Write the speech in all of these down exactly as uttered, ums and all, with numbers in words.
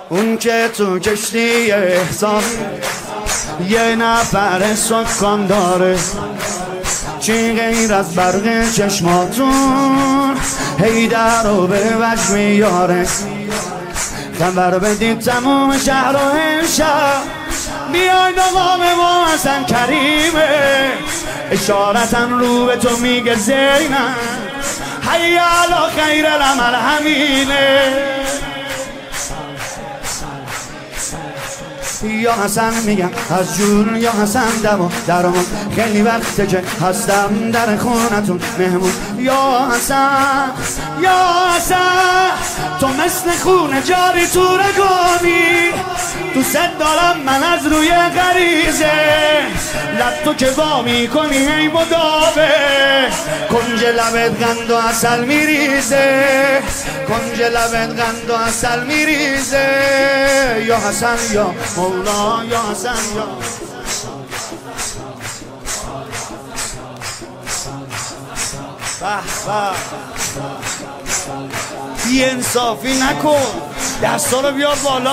اون که تو کشتی احسان یه نفر سکان داره، چی غیر از برق چشماتون حیدر رو به وجه میاره. خبر بدید تموم شهر و امشب بیاید آقا به ما حسن کریمه، اشارتا رو به تو میگه زینب حی علی خیر العمل همینه. یا حسن میگم از جون، یا حسن دم و درمان، خیلی وقته که هستم در خونتون مهمون. یا حسن یا حسن تو مثل خونه جاری تو رگانی، دوست دارم من از روی غریزه، لب تو که وا میکنی ای مداوه، کنج لبت قند و عسل میریزه، کنج لبت قند و عسل میریزه. یا حسن یا مولا، یا حسن یا به به بی انصافی نکن، دستا رو بیار بالا.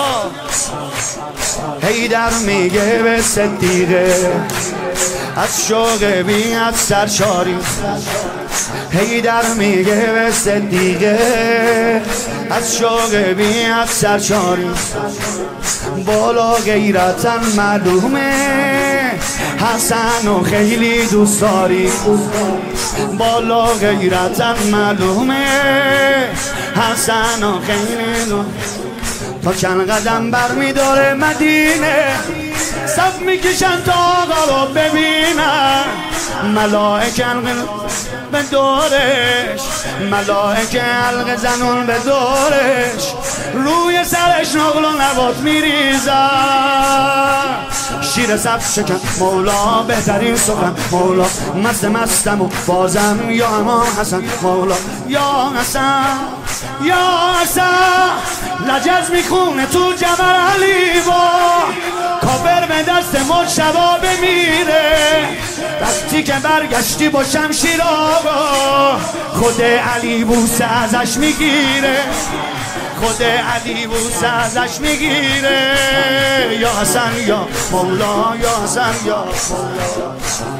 حیدر میگه به صدیقه از شوق بی از سرشاری، حیدر میگه به صدیقه از شوق بی از سرشاری، بالا غیرتن معلومه حسن و خیلی دوست داری، بالا غیرتن معلومه حسن و خیلی دوست. تا چند قدم بر میداره مدینه، صف میکشن تا آقا رو ببینن، ملائکه به دورش، ملائکه حلقه زنون به دورش، روی سرش نقل و نبات میریزن، شیر صف شکن مولا بهترین سخن مولا، مست مستم و بازم یا امام حسن مولا. یا حسن یا حسن لجز میخونه تو جبل علی با کافر به دست مجتبی بمیره، وقتی که برگشتی با شمشیر آقا خود علی بوسه ازش میگیره، خود علی بوسه ازش میگیره. یا حسن یا مولا، یا حسن یا مولا.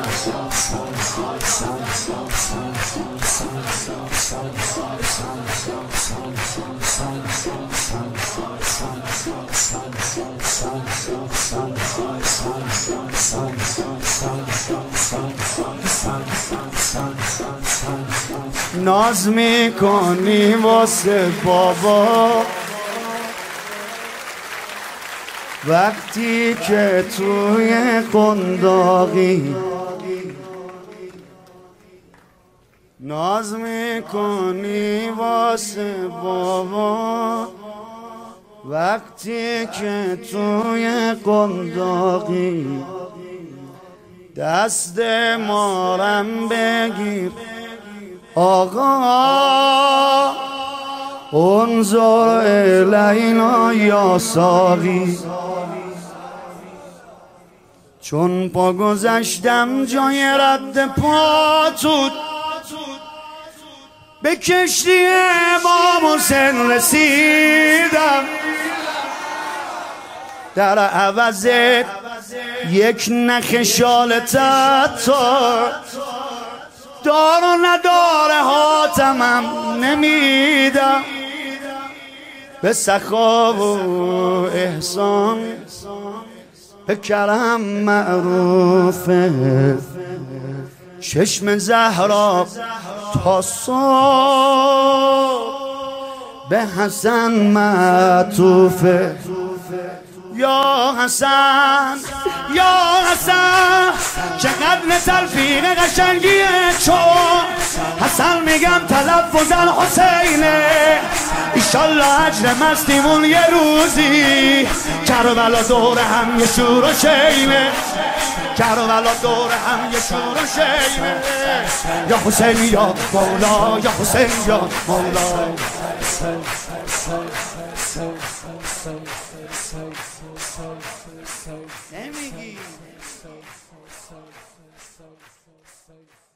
ناز میکنی واسه بابا وقتی که توی قنداقی، ناز میکنی واسه بابا وقتی که توی قنداقی، دست مارم بگیر آقا انظر الینا یا ساقی، چون پا گذشتم جای رد پا تو به کشتی امام حسین رسیدم، در عوض یک نخ شال تتار دار و نداره حاتمم نمیدم، به سخا و احسان به کرم معروفه، چشم زهرا تا صبح به حسن معطوفه. یا حسن یا حسن چقدر تلفیق قشنگیه، چون حسن میگم تلفظ الحسینه، ایشالله اجر مستیمون یه روزی، کربلا دور هم یه شور و شیمه، کربلا دور هم یه شور و شیمه. یا حسین یا مولا، یا حسین یا مولا. نمیگی